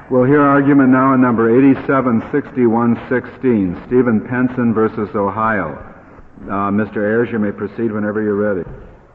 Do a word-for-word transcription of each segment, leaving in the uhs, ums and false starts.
We'll hear argument now in number eighty-seven sixty-one sixteen, Stephen Penson versus Ohio. Uh, Mister Ayers, you may proceed whenever you're ready.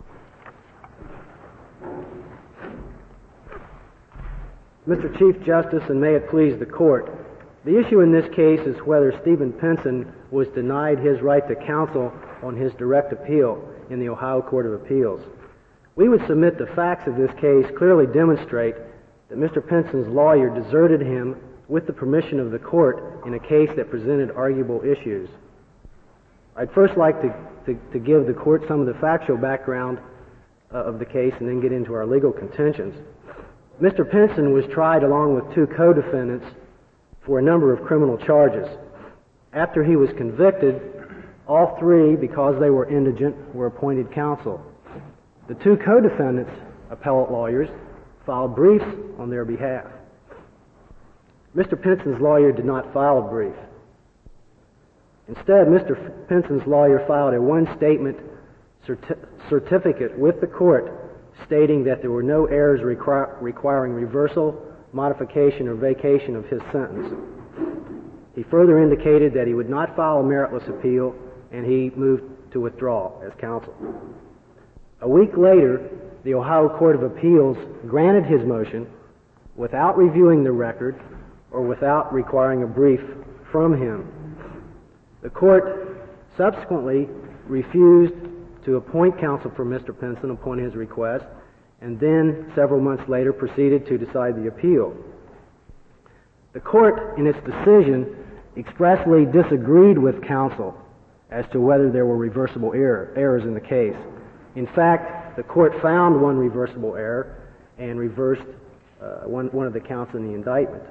Mister Chief Justice, and may it please the Court, the issue in this case is whether Stephen Penson was denied his right to counsel on his direct appeal in the Ohio Court of Appeals. We would submit the facts of this case clearly demonstrate that Mister Penson's lawyer deserted him with the permission of the court in a case that presented arguable issues. I'd first like to, to, to give the court some of the factual background uh, of the case and then get into our legal contentions. Mister Penson was tried along with two co-defendants for a number of criminal charges. After he was convicted, all three, because they were indigent, were appointed counsel. The two co-defendants, appellate lawyers, filed briefs on their behalf. Mister Penson's lawyer did not file a brief. Instead, Mister Penson's lawyer filed a one-statement certi- certificate with the court stating that there were no errors requir- requiring reversal, modification, or vacation of his sentence. He further indicated that he would not file a meritless appeal, and he moved to withdraw as counsel. A week later, the Ohio Court of Appeals granted his motion without reviewing the record or without requiring a brief from him. The court subsequently refused to appoint counsel for Mister Penson upon his request, and then several months later proceeded to decide the appeal. The court, in its decision, expressly disagreed with counsel as to whether there were reversible error, errors in the case. In fact, the court found one reversible error and reversed uh, one, one of the counts in the indictment.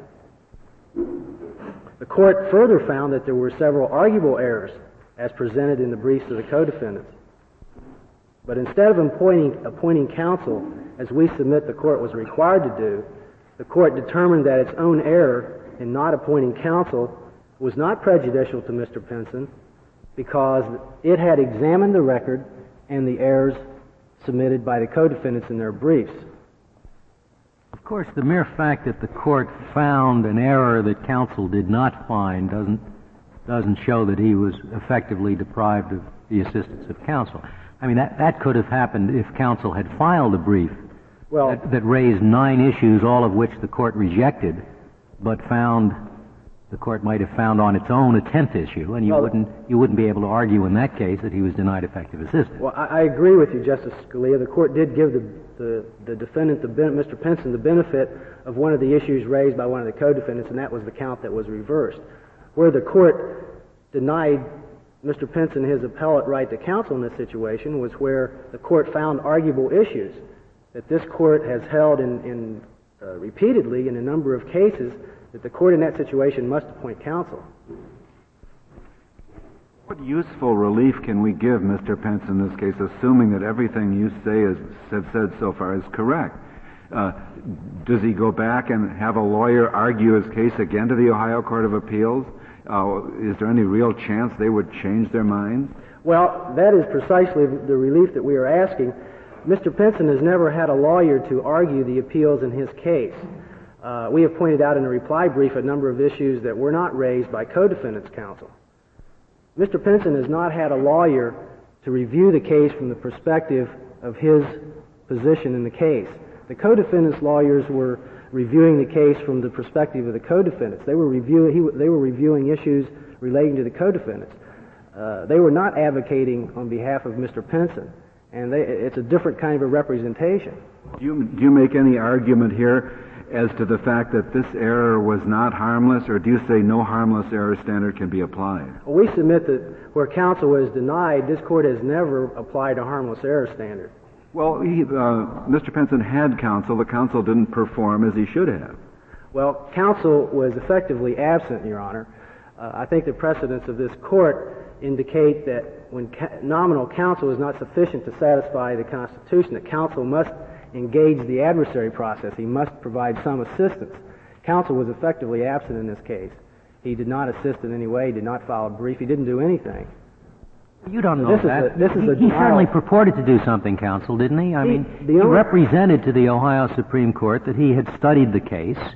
The court further found that there were several arguable errors as presented in the briefs of the co-defendants. But instead of appointing, appointing counsel, as we submit the court was required to do, the court determined that its own error in not appointing counsel was not prejudicial to Mister Penson because it had examined the record and the errors submitted by the co-defendants in their briefs. Of course, the mere fact that the court found an error that counsel did not find doesn't doesn't show that he was effectively deprived of the assistance of counsel. I mean, that, that could have happened if counsel had filed a brief well, that, that raised nine issues, all of which the court rejected, but found the court might have found on its own a tenth issue, and you well, wouldn't you wouldn't be able to argue in that case that he was denied effective assistance. Well, I, I agree with you, Justice Scalia. The court did give the the, the defendant, the ben, Mister Penson, the benefit of one of the issues raised by one of the co-defendants, and that was the count that was reversed. Where the court denied Mister Penson his appellate right to counsel in this situation was where the court found arguable issues that this court has held in, in uh, repeatedly in a number of cases that the court in that situation must appoint counsel. What useful relief can we give Mister Penson in this case, assuming that everything you say is have said so far is correct? Uh, does he go back and have a lawyer argue his case again to the Ohio Court of Appeals? Uh, is there any real chance they would change their minds? Well, that is precisely the relief that we are asking. Mister Penson has never had a lawyer to argue the appeals in his case. Uh, we have pointed out in a reply brief a number of issues that were not raised by co-defendants' counsel. Mister Penson has not had a lawyer to review the case from the perspective of his position in the case. The co-defendants' lawyers were reviewing the case from the perspective of the co-defendants. They were, review, he, they were reviewing issues relating to the co-defendants. Uh, they were not advocating on behalf of Mister Penson, and they, it's a different kind of a representation. Do you, do you make any argument here as to the fact that this error was not harmless, or do you say no harmless error standard can be applied? Well, we submit that where counsel was denied, this court has never applied a harmless error standard. Well, he, uh, Mister Penson had counsel. The counsel didn't perform as he should have. Well, counsel was effectively absent, Your Honor. Uh, I think the precedents of this court indicate that when ca- nominal counsel is not sufficient to satisfy the Constitution, that counsel must engage the adversary process. He must provide some assistance. Counsel was effectively absent in this case. He did not assist in any way. He did not file a brief. He didn't do anything. You don't know this that. Is a, this is he, a he certainly purported to do something, counsel, didn't he? I he, mean, the he only, represented to the Ohio Supreme Court that he had studied the case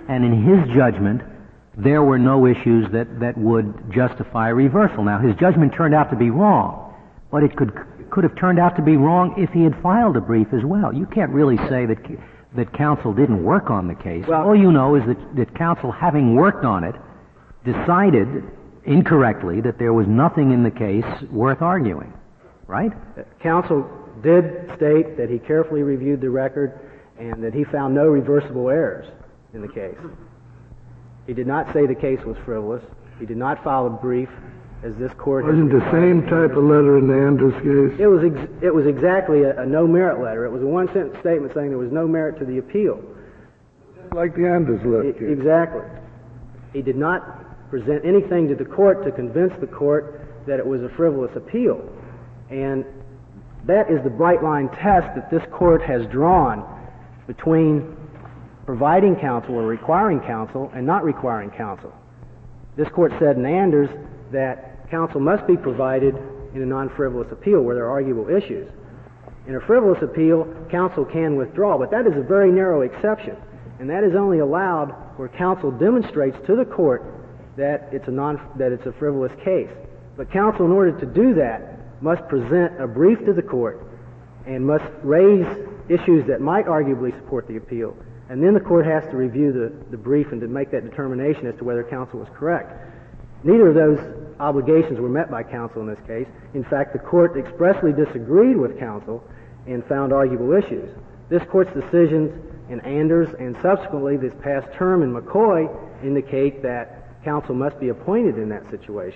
and in his judgment, there were no issues that, that would justify reversal. Now, his judgment turned out to be wrong, but it could could have turned out to be wrong if he had filed a brief as well. You can't really say that that counsel didn't work on the case. Well, all you know is that, that counsel, having worked on it, decided incorrectly that there was nothing in the case worth arguing, right? Counsel did state that he carefully reviewed the record and that he found no reversible errors in the case. He did not say the case was frivolous. He did not file a brief, as this court Wasn't the same type of letter in the Anders case? It was ex- it was exactly a, a no merit letter. It was a one sentence statement saying there was no merit to the appeal. Like the Anders letter. I, exactly. He did not present anything to the court to convince the court that it was a frivolous appeal. And that is the bright line test that this court has drawn between providing counsel or requiring counsel and not requiring counsel. This court said in Anders that counsel must be provided in a non-frivolous appeal where there are arguable issues. In a frivolous appeal, counsel can withdraw, but that is a very narrow exception, and that is only allowed where counsel demonstrates to the court that it's a non that it's a frivolous case. But counsel, in order to do that, must present a brief to the court and must raise issues that might arguably support the appeal, and then the court has to review the, the brief and to make that determination as to whether counsel was correct. Neither of those obligations were met by counsel in this case. In fact, the court expressly disagreed with counsel and found arguable issues. This court's decisions in Anders and subsequently this past term in McCoy indicate that counsel must be appointed in that situation.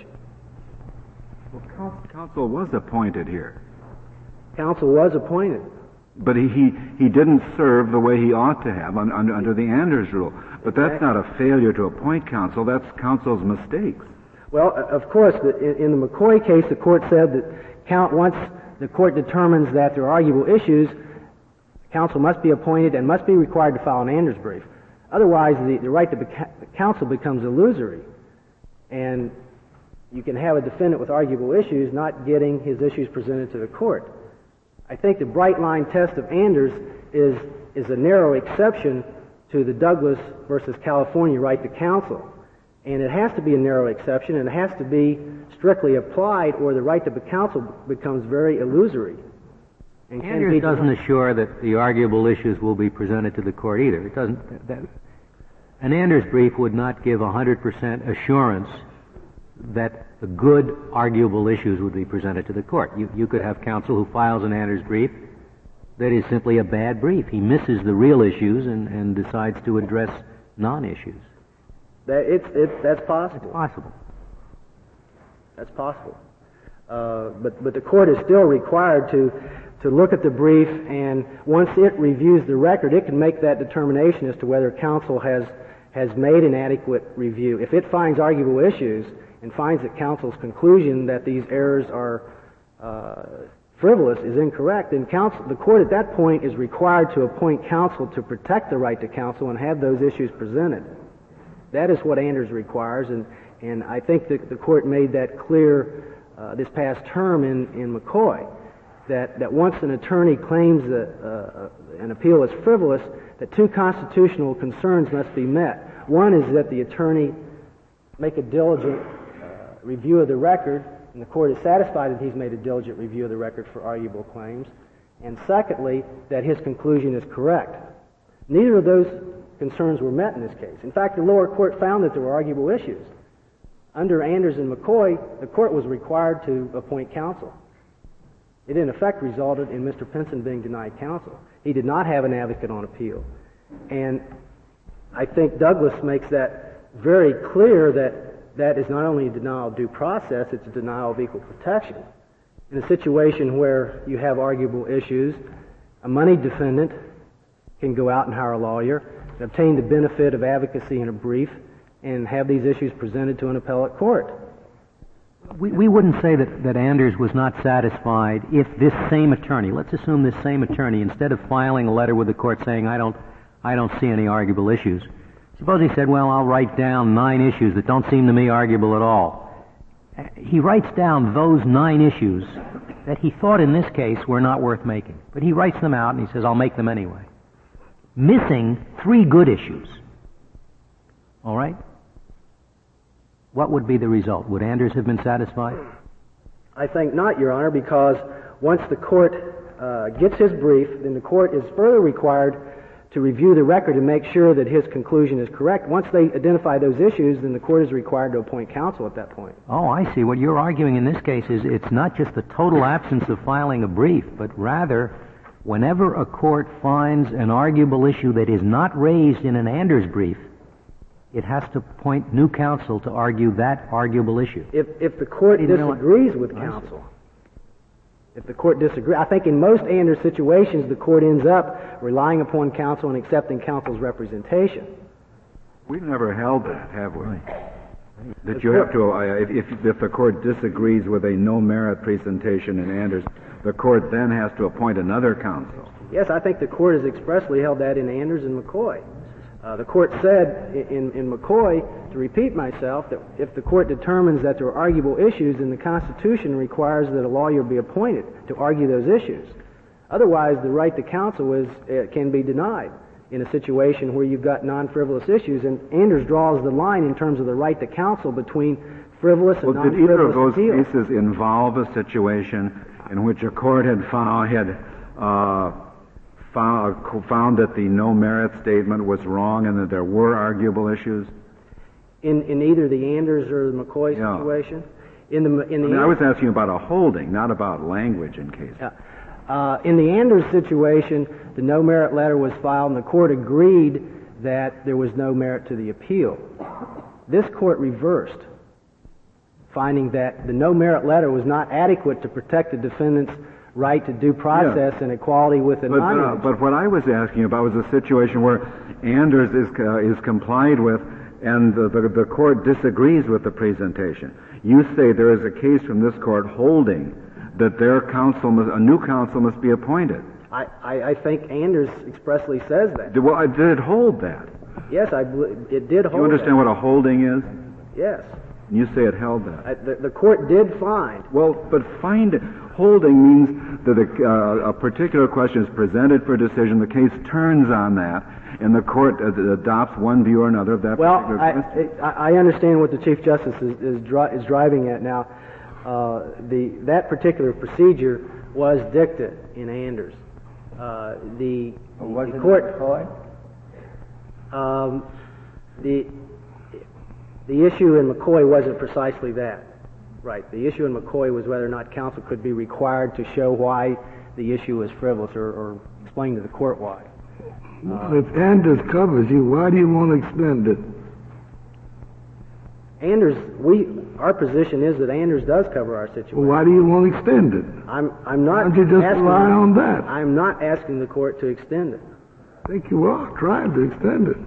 Well, counsel was appointed here. Counsel was appointed. But he, he, he didn't serve the way he ought to have un, under, under the Anders rule. But that's not a failure to appoint counsel. That's counsel's mistakes. Well, of course, in, in the McCoy case, the court said that count, once the court determines that there are arguable issues, counsel must be appointed and must be required to file an Anders brief. Otherwise, the, the right to beca- counsel becomes illusory. And you can have a defendant with arguable issues not getting his issues presented to the court. I think the bright line test of Anders is, is a narrow exception to the Douglas versus California right to counsel. And it has to be a narrow exception, and it has to be strictly applied, or the right to be counsel becomes very illusory. And Anders doesn't assure that the arguable issues will be presented to the court either. It doesn't. That, an Anders brief would not give one hundred percent assurance that the good arguable issues would be presented to the court. You, you could have counsel who files an Anders brief that is simply a bad brief. He misses the real issues and, and decides to address non-issues. That it's, it's, that's possible. It's possible. That's possible. Uh, but, but the court is still required to, to look at the brief, and once it reviews the record, it can make that determination as to whether counsel has, has made an adequate review. If it finds arguable issues and finds that counsel's conclusion that these errors are uh, frivolous is incorrect, then counsel, the court at that point is required to appoint counsel to protect the right to counsel and have those issues presented. That is what Anders requires, and, and I think that the court made that clear uh, this past term in, in McCoy, that, that once an attorney claims that uh, an appeal is frivolous, that two constitutional concerns must be met. One is that the attorney make a diligent uh, review of the record, and the court is satisfied that he's made a diligent review of the record for arguable claims. And secondly, that his conclusion is correct. Neither of those concerns were met in this case. In fact, the lower court found that there were arguable issues. Under Anders and McCoy, the court was required to appoint counsel. It in effect resulted in Mister Pinson being denied counsel. He did not have an advocate on appeal. And I think Douglas makes that very clear that that is not only a denial of due process, it's a denial of equal protection. In a situation where you have arguable issues, a moneyed defendant can go out and hire a lawyer and obtain the benefit of advocacy in a brief and have these issues presented to an appellate court. We, we wouldn't say that, that Anders was not satisfied if this same attorney, let's assume this same attorney, instead of filing a letter with the court saying, I don't, I don't see any arguable issues, suppose he said, well, I'll write down nine issues that don't seem to me arguable at all. He writes down those nine issues that he thought in this case were not worth making. But he writes them out and he says, I'll make them anyway. Missing three good issues. All right? What would be the result? Would Anders have been satisfied? I think not, Your Honor, because once the court uh, gets his brief, then the court is further required to review the record and make sure that his conclusion is correct. Once they identify those issues, then the court is required to appoint counsel at that point. Oh, I see. What you're arguing in this case is it's not just the total absence of filing a brief, but rather whenever a court finds an arguable issue that is not raised in an Anders brief, it has to appoint new counsel to argue that arguable issue. If, if the court disagrees with counsel, if the court disagrees, I think in most Anders situations the court ends up relying upon counsel and accepting counsel's representation. We've never held that, have we? That you have to, uh, if, if the court disagrees with a no-merit presentation in Anders, the court then has to appoint another counsel. Yes, I think the court has expressly held that in Anders and McCoy. Uh, the court said in, in McCoy, to repeat myself, that if the court determines that there are arguable issues, then the Constitution requires that a lawyer be appointed to argue those issues. Otherwise, the right to counsel is, uh, can be denied in a situation where you've got non-frivolous issues, and Anders draws the line in terms of the right to counsel between frivolous and well, non-frivolous did either of those appeals. cases involve a situation in which a court had found, had, uh, found, found that the no-merit statement was wrong and that there were arguable issues? In, in either the Anders or the McCoy yeah. situation? In the, in the I, mean, I was asking about a holding, not about language in cases. Yeah. Uh, in the Anders situation, the no-merit letter was filed, and the court agreed that there was no merit to the appeal. This court reversed, finding that the no-merit letter was not adequate to protect the defendant's right to due process yeah. and equality with the but, uh, but what I was asking about was a situation where Anders is, uh, is complied with and the, the, the court disagrees with the presentation. You say there is a case from this court holding that their counsel, must, a new counsel must be appointed. I, I, I think Anders expressly says that. Did, well, did it hold that? Yes, I, it did hold that. Do you understand that. what a holding is? Yes. You say it held that. I, the, the court did find. Well, but find holding means that a, uh, a particular question is presented for decision, the case turns on that, and the court uh, adopts one view or another of that well, particular I, question. I, I understand what the Chief Justice is, is, dri- is driving at now. Uh, the that particular procedure was dicta in Anders. Uh, the, well, the court. Um, the the issue in McCoy wasn't precisely that. Right. The issue in McCoy was whether or not counsel could be required to show why the issue was frivolous, or, or explain to the court why. Well, if Anders covers you, why do you want to extend it? Anders, we, our position is that Anders does cover our situation. Well, why do you want to extend it? I'm, I'm not. Why don't you just asking, rely on that? I'm not asking the court to extend it. I think you are trying to extend it,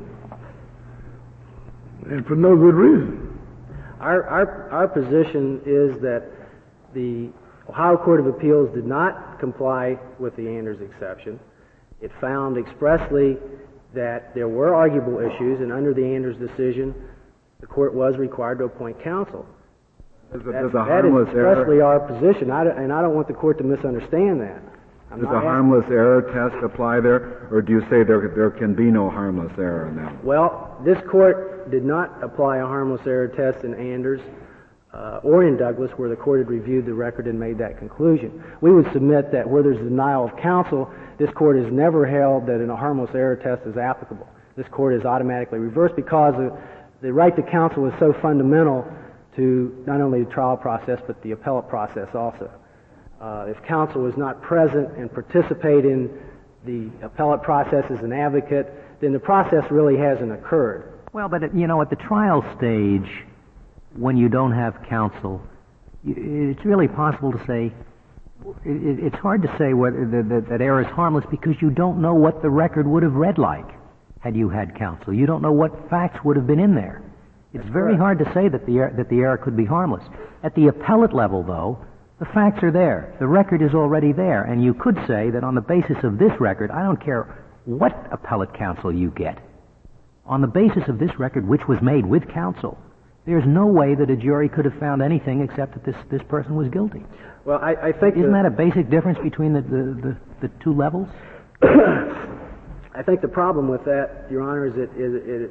and for no good reason. Our, our, our position is that the Ohio Court of Appeals did not comply with the Anders exception. It found expressly that there were arguable issues, and under the Anders decision, the court was required to appoint counsel. There's a, That, there's a that is harmless expressly error. our position, I don't, and I don't want the court to misunderstand that. I'm Does not a asking- harmless error test apply there, or do you say there there can be no harmless error in that? Well, this court did not apply a harmless error test in Anders uh, or in Douglas, where the court had reviewed the record and made that conclusion. We would submit that where there's denial of counsel, this court has never held that a harmless error test is applicable. This court is automatically reversed because the, the right to counsel is so fundamental to not only the trial process but the appellate process also. Uh, if counsel is not present and participate in the appellate process as an advocate, then the process really hasn't occurred. Well, but, you know, at the trial stage, when you don't have counsel, it's really possible to say, it's hard to say whether that, that error is harmless because you don't know what the record would have read like had you had counsel. You don't know what facts would have been in there. It's very hard to say that the, er- that the error could be harmless. At the appellate level, though, the facts are there. The record is already there. And you could say that on the basis of this record, I don't care what appellate counsel you get, on the basis of this record, which was made with counsel, there's no way that a jury could have found anything except that this, this person was guilty. Well, I, I think... Isn't the, that a basic difference between the, the, the, the two levels? I think the problem with that, Your Honor, is it, is it,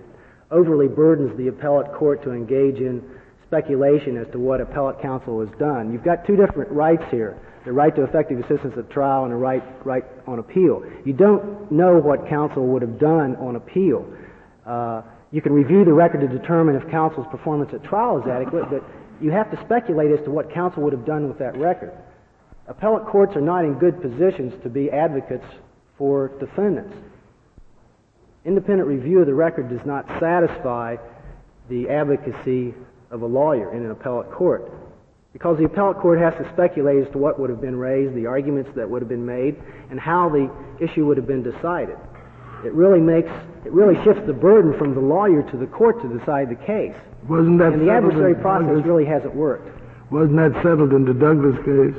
overly burdens the appellate court to engage in speculation as to what appellate counsel has done. You've got two different rights here, the right to effective assistance at trial and the right, right on appeal. You don't know what counsel would have done on appeal. Uh, you can review the record to determine if counsel's performance at trial is adequate, but you have to speculate as to what counsel would have done with that record. Appellate courts are not in good positions to be advocates for defendants. Independent review of the record does not satisfy the advocacy of a lawyer in an appellate court, because the appellate court has to speculate as to what would have been raised, the arguments that would have been made, and how the issue would have been decided. It really makes, it really shifts the burden from the lawyer to the court to decide the case. Wasn't that and the settled adversary in process Douglas? really hasn't worked. Wasn't that settled in the Douglas case?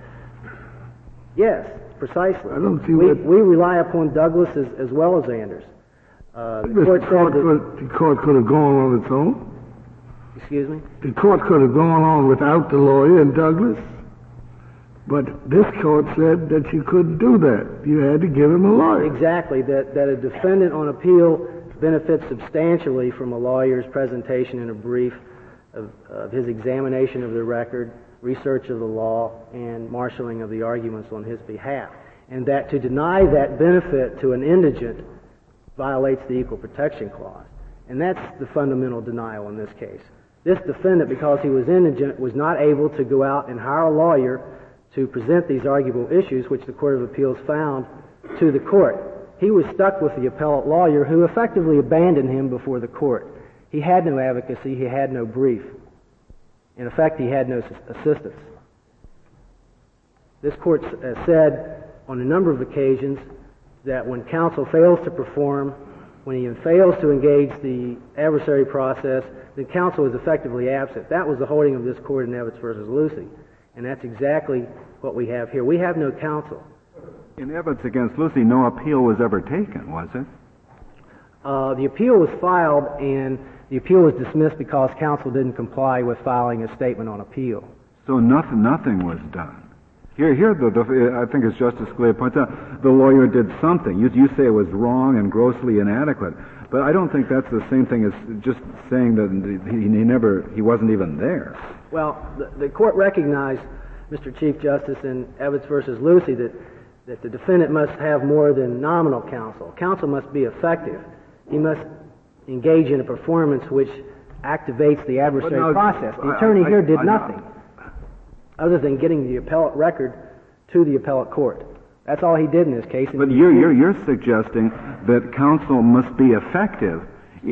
Yes, precisely. I don't see we, what... we rely upon Douglas as, as well as Anders. Uh, the The court court, said that, could, the court could have gone on its own. excuse me? The court could have gone on without the lawyer in Douglas, but this court said that you couldn't do that. You had to give him a lawyer. Exactly, that, that a defendant on appeal benefits substantially from a lawyer's presentation in a brief of, of his examination of the record, research of the law, and marshaling of the arguments on his behalf. And that to deny that benefit to an indigent violates the Equal Protection Clause. And that's the fundamental denial in this case. This defendant, because he was indigent, was not able to go out and hire a lawyer to present these arguable issues, which the Court of Appeals found, to the court. He was stuck with the appellate lawyer, who effectively abandoned him before the court. He had no advocacy, he had no brief. In effect, he had no assistance. This court has said on a number of occasions that when counsel fails to perform, when he fails to engage the adversary process, then counsel is effectively absent. That was the holding of this court in Evans versus Lucy, and that's exactly what we have here. We have no counsel. In Evans against Lucy, no appeal was ever taken, was it? Uh, the appeal was filed, and the appeal was dismissed because counsel didn't comply with filing a statement on appeal. So nothing, nothing was done. Here, here, the, the, I think as Justice Scalia points out, the lawyer did something. You, you say it was wrong and grossly inadequate, but I don't think that's the same thing as just saying that he, he never, he wasn't even there. Well, the, the court recognized, Mister Chief Justice, in Evans versus Lucy, that, that the defendant must have more than nominal counsel. Counsel must be effective. He must engage in a performance which activates the adversary now, process. The I, attorney I, here did I, I, nothing other than getting the appellate record to the appellate court. That's all he did in this case. But you're, you're, you're suggesting that counsel must be effective,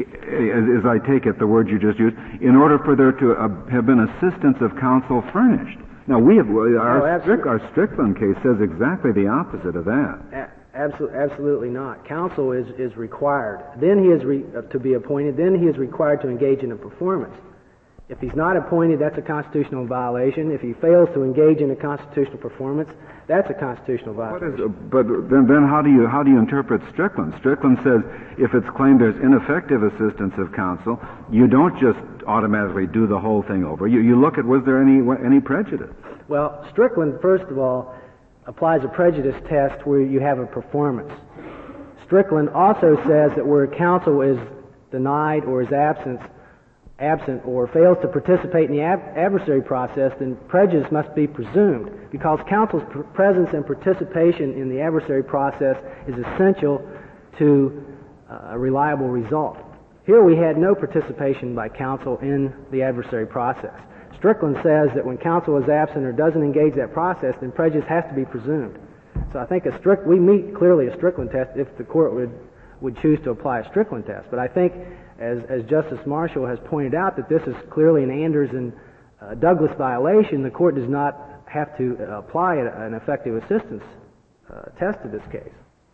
as, as I take it, the word you just used, in order for there to uh, have been assistance of counsel furnished. Now, we have, our, oh, Strick, our Strickland case says exactly the opposite of that. A- absolutely, absolutely not. Counsel is, is required. Then he is re- uh, to be appointed. Then he is required to engage in a performance. If he's not appointed, that's a constitutional violation. If he fails to engage in a constitutional performance, that's a constitutional violation. What is, but then, then how do you how do you interpret Strickland? Strickland says if it's claimed there's ineffective assistance of counsel, you don't just automatically do the whole thing over. You you look at was there any any prejudice? Well, Strickland, first of all, applies a prejudice test where you have a performance. Strickland also says that where counsel is denied or is absent, absent or fails to participate in the ab- adversary process, then prejudice must be presumed, because counsel's pr- presence and participation in the adversary process is essential to uh, a reliable result. Here we had no participation by counsel in the adversary process. Strickland says that when counsel is absent or doesn't engage that process, then prejudice has to be presumed. So I think a strict, we meet clearly a Strickland test if the court would, would choose to apply a Strickland test. But I think, as, as Justice Marshall has pointed out, that this is clearly an Anders and uh, Douglas violation. The court does not have to uh, apply a, an effective assistance uh, test to this case.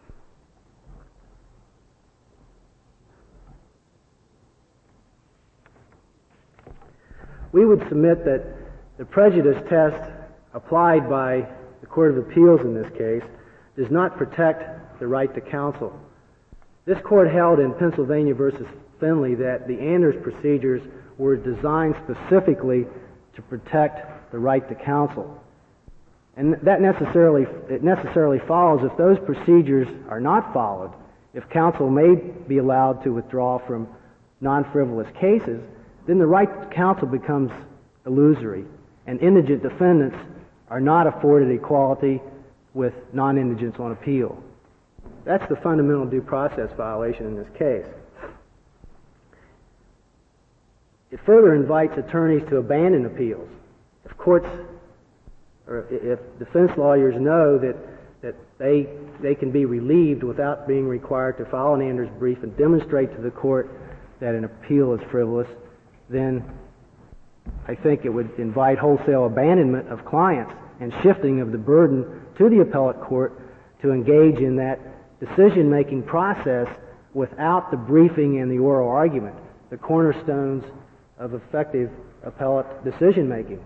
We would submit that the prejudice test applied by the Court of Appeals in this case does not protect the right to counsel. This court held in Pennsylvania versus Finley that the Anders procedures were designed specifically to protect the right to counsel. And that necessarily, it necessarily follows if those procedures are not followed, if counsel may be allowed to withdraw from non-frivolous cases, then the right to counsel becomes illusory, and indigent defendants are not afforded equality with non-indigents on appeal. That's the fundamental due process violation in this case. It further invites attorneys to abandon appeals. If courts, or if defense lawyers know that, that they, they can be relieved without being required to file an Anders brief and demonstrate to the court that an appeal is frivolous, then I think it would invite wholesale abandonment of clients and shifting of the burden to the appellate court to engage in that decision-making process without the briefing and the oral argument, the cornerstones of effective appellate decision-making.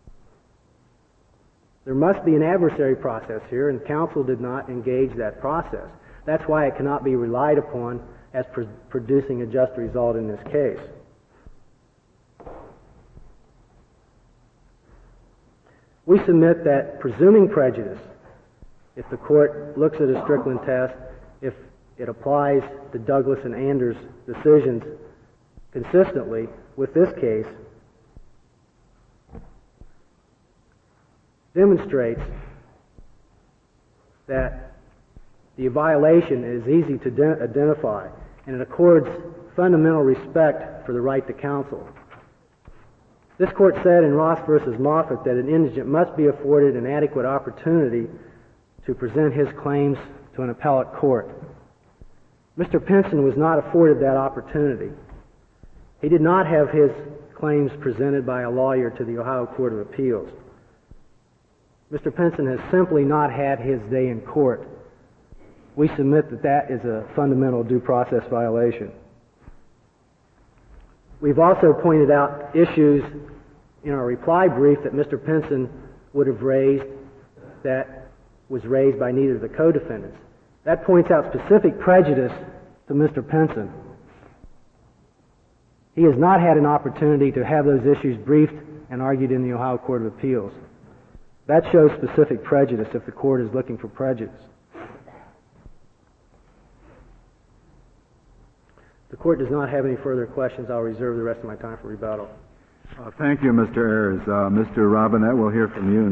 There must be an adversary process here, and counsel did not engage that process. That's why it cannot be relied upon as pr- producing a just result in this case. We submit that presuming prejudice, if the court looks at a Strickland test, if it applies the Douglas and Anders decisions consistently with this case, demonstrates that the violation is easy to de- identify, and it accords fundamental respect for the right to counsel. This court said in Ross versus Moffitt that an indigent must be afforded an adequate opportunity to present his claims to an appellate court. Mister Pinson was not afforded that opportunity. He did not have his claims presented by a lawyer to the Ohio Court of Appeals. Mister Pinson has simply not had his day in court. We submit that that is a fundamental due process violation. We've also pointed out issues in our reply brief that Mister Pinson would have raised that was raised by neither of the co-defendants. That points out specific prejudice to Mister Pinson. He has not had an opportunity to have those issues briefed and argued in the Ohio Court of Appeals. That shows specific prejudice if the court is looking for prejudice. If the court does not have any further questions, I'll reserve the rest of my time for rebuttal. Uh, thank you, Mister Ayers. Uh, Mister Robinette, we'll hear from you.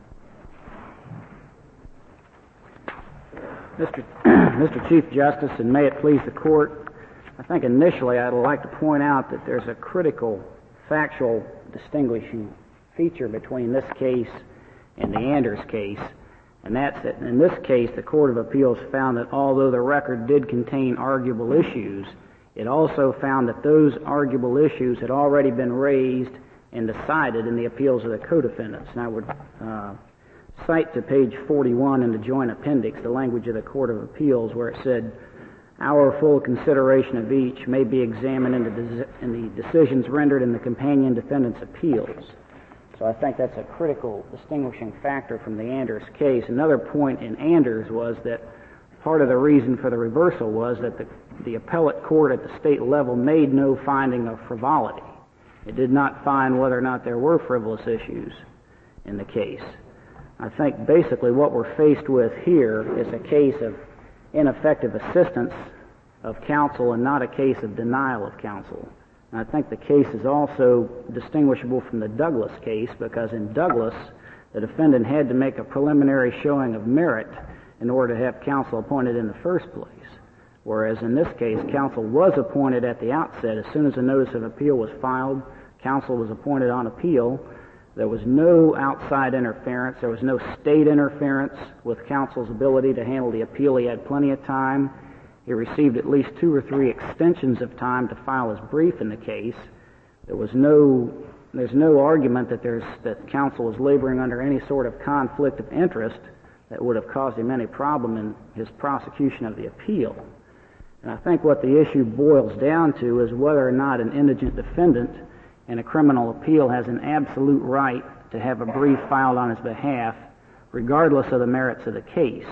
Mister Mister Chief Justice, and may it please the court, I think initially I'd like to point out that there's a critical factual distinguishing feature between this case and the Anders case, and that's that in this case the Court of Appeals found that although the record did contain arguable issues, it also found that those arguable issues had already been raised and decided in the appeals of the co-defendants. And I would uh, cite to page forty-one in the joint appendix the language of the Court of Appeals where it said, "Our full consideration of each may be examined in the, de- in the decisions rendered in the companion defendants' appeals." So I think that's a critical distinguishing factor from the Anders case. Another point in Anders was that part of the reason for the reversal was that the, the appellate court at the state level made no finding of frivolity. It did not find whether or not there were frivolous issues in the case. I think basically what we're faced with here is a case of ineffective assistance of counsel and not a case of denial of counsel. And I think the case is also distinguishable from the Douglas case because in Douglas, the defendant had to make a preliminary showing of merit in order to have counsel appointed in the first place. Whereas in this case, counsel was appointed at the outset. As soon as a notice of appeal was filed, counsel was appointed on appeal. There was no outside interference. There was no state interference with counsel's ability to handle the appeal. He had plenty of time. He received at least two or three extensions of time to file his brief in the case. There was no, there's no argument that there's that counsel was laboring under any sort of conflict of interest that would have caused him any problem in his prosecution of the appeal. And I think what the issue boils down to is whether or not an indigent defendant in a criminal appeal has an absolute right to have a brief filed on his behalf, regardless of the merits of the case.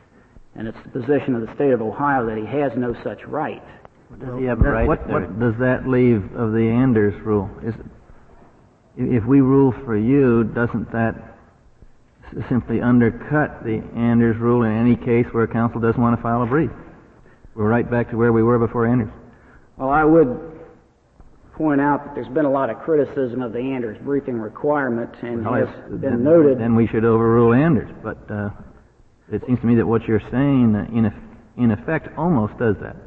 And it's the position of the state of Ohio that he has no such right. Does he have a right? What, what does that leave of the Anders rule? Is, if we rule for you, doesn't that simply undercut the Anders rule in any case where counsel doesn't want to file a brief? We're right back to where we were before Anders. Well, I would point out that there's been a lot of criticism of the Anders briefing requirement, and Well, has it's- been then, noted. Then we should overrule Anders. But uh, it seems to me that what you're saying, uh, in, eff- in effect, almost does that.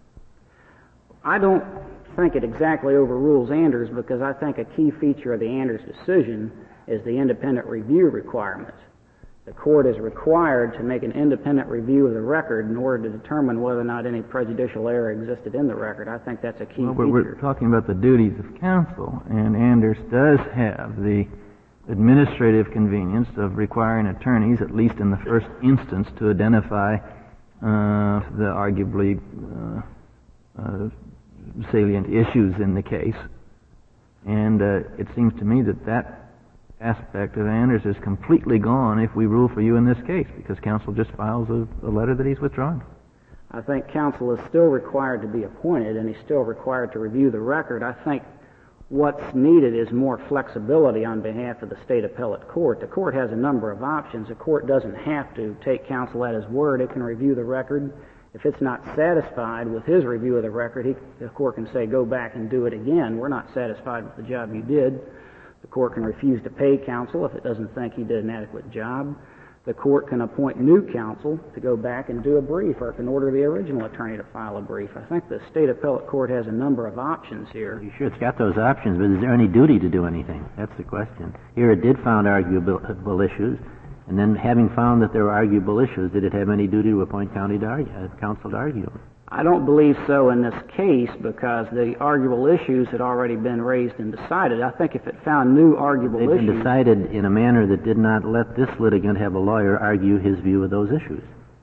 I don't think it exactly overrules Anders, because I think a key feature of the Anders decision is the independent review requirement. The court is required to make an independent review of the record in order to determine whether or not any prejudicial error existed in the record. I think that's a key Well, we're, feature. we're talking about the duties of counsel, and Anders does have the administrative convenience of requiring attorneys, at least in the first instance, to identify uh, the arguably uh, uh, salient issues in the case. And uh, it seems to me that that aspect of Anders is completely gone if we rule for you in this case, because counsel just files a, a letter that he's withdrawing. I think counsel is still required to be appointed, and he's still required to review the record. I think what's needed is more flexibility on behalf of the state appellate court. The court has a number of options. The court doesn't have to take counsel at his word. It can review the record. If it's not satisfied with his review of the record, he, the court can say, go back and do it again. We're not satisfied with the job you did. The court can refuse to pay counsel if it doesn't think he did an adequate job. The court can appoint new counsel to go back and do a brief, or can order the original attorney to file a brief. I think the state appellate court has a number of options here. You sure it's got those options, but is there any duty to do anything? That's the question. Here it did found arguable issues, and then having found that there were arguable issues, did it have any duty to appoint county to argue, uh, counsel to argue them? I don't believe so in this case, because the arguable issues had already been raised and decided. I think if it found new arguable They've issues... been decided in a manner that did not let this litigant have a lawyer argue his view of those issues.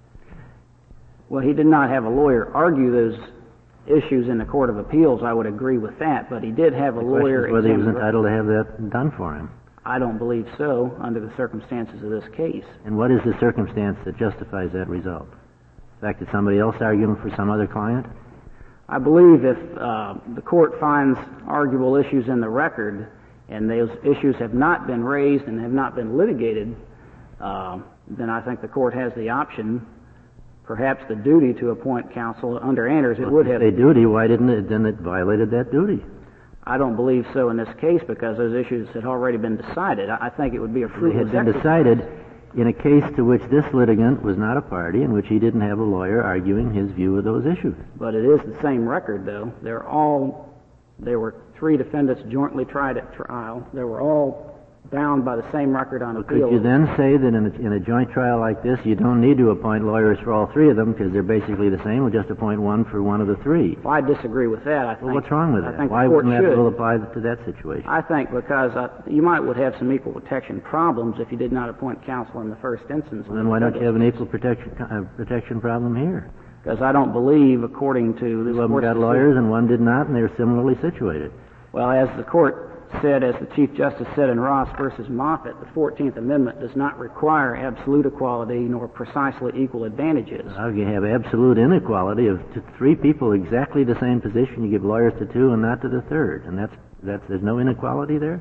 Well, he did not have a lawyer argue those issues in the Court of Appeals. I would agree with that, but he did have a The lawyer... question is whether he was examine the- entitled to have that done for him. I don't believe so, under the circumstances of this case. And what is the circumstance that justifies that result? The fact that somebody else argued them for some other client? I believe if uh, the court finds arguable issues in the record, and those issues have not been raised and have not been litigated, uh, then I think the court has the option, perhaps the duty, to appoint counsel. Under Anders, it Well, would if have... they duty, why didn't it, then it violated that duty? I don't believe so in this case, because those issues had already been decided. I I think it would be a They fruitless had been exercise. decided in a case to which this litigant was not a party, in which he didn't have a lawyer arguing his view of those issues. But it is the same record, though. They're all... There were three defendants jointly tried at trial. They were all bound by the same record on Well, appeal. could you then say that in a, in a joint trial like this, you don't need to appoint lawyers for all three of them because they're basically the same? We'll just appoint one for one of the three. Well, I disagree with that. I think... Well, what's wrong with I that? think Why the court wouldn't that should. rule apply to that situation? I think because uh, you might would have some equal protection problems if you did not appoint counsel in the first instance. Well, then why don't you have an equal protection uh, protection problem here? Because I don't believe, according to this Two of them court's got decision- lawyers and one did not, and they're similarly situated. Well, as the court said, as the Chief Justice said in Ross versus Moffitt, the fourteenth Amendment does not require absolute equality nor precisely equal advantages. How do you have absolute inequality of t- three people exactly the same position? You give lawyers to two and not to the third, and that's that's there's no inequality there.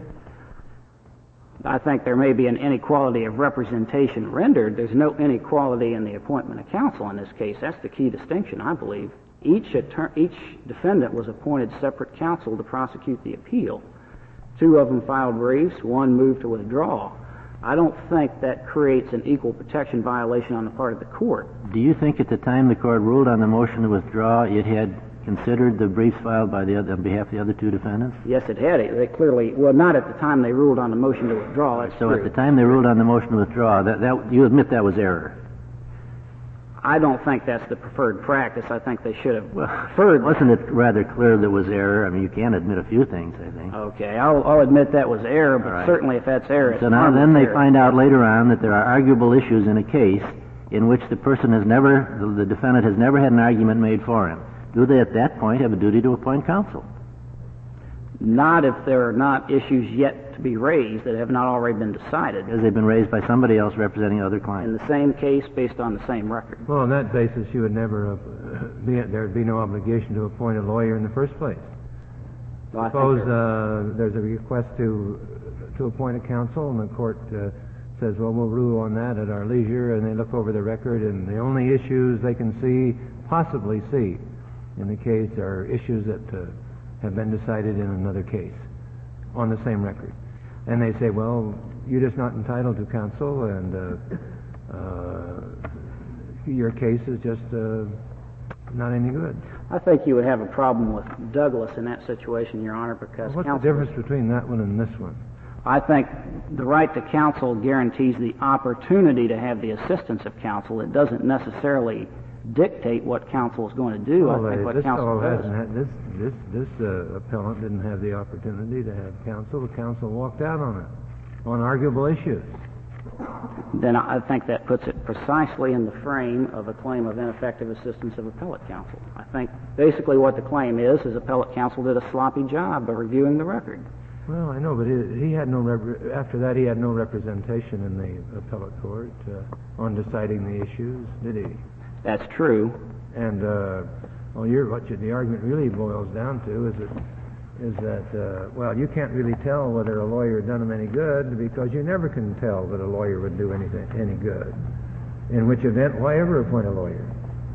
I think there may be an inequality of representation rendered. There's no inequality in the appointment of counsel in this case. That's the key distinction, I believe. Each attor- each defendant was appointed separate counsel to prosecute the appeal. Two of them filed briefs, one moved to withdraw. I don't think that creates an equal protection violation on the part of the court. Do you think at the time the court ruled on the motion to withdraw, it had considered the briefs filed by the other, on behalf of the other two defendants? Yes, it had it. They clearly, well, not at the time they ruled on the motion to withdraw. That's So true. at the time they ruled on the motion to withdraw, that, that you admit that was error? I don't think that's the preferred practice. I think they should have Well, preferred. wasn't it rather clear there was error? I mean, you can admit a few things, I think. Okay, I'll, I'll admit that was error, but All right. certainly if that's error, it's So now harmless then they error. find out later on that there are arguable issues in a case in which the person has never, the, the defendant has never had an argument made for him. Do they at that point have a duty to appoint counsel? Not if there are not issues yet to be raised that have not already been decided. Because they've been raised by somebody else representing other In clients. the same case, based on the same record. Well, on that basis, you would never, uh, be, there would be no obligation to appoint a lawyer in the first place. Well, I think Suppose there- uh, there's a request to to appoint a counsel, and the court uh, says, well, we'll rule on that at our leisure, and they look over the record, and the only issues they can see, possibly see, in the case are issues that uh, have been decided in another case on the same record. And they say, well, you're just not entitled to counsel, and uh, uh, your case is just uh, not any good. I think you would have a problem with Douglas in that situation, Your Honor, because well, what's counsel... the difference between that one and this one? I think the right to counsel guarantees the opportunity to have the assistance of counsel. It doesn't necessarily dictate what counsel is going to do. Well, I think uh, what this counsel fellow does. hasn't had, this this this uh, appellant didn't have the opportunity to have counsel. The counsel walked out on it on arguable issues. Then I think that puts it precisely in the frame of a claim of ineffective assistance of appellate counsel. I think basically what the claim is is appellate counsel did a sloppy job of reviewing the record. Well, I know, but he, he had no rep- after that he had no representation in the appellate court uh, on deciding the issues, did he? That's true. And uh, well, you're, what you, the argument really boils down to is that is that uh, well, you can't really tell whether a lawyer done him any good because you never can tell that a lawyer would do anything any good. In which event, why ever appoint a lawyer?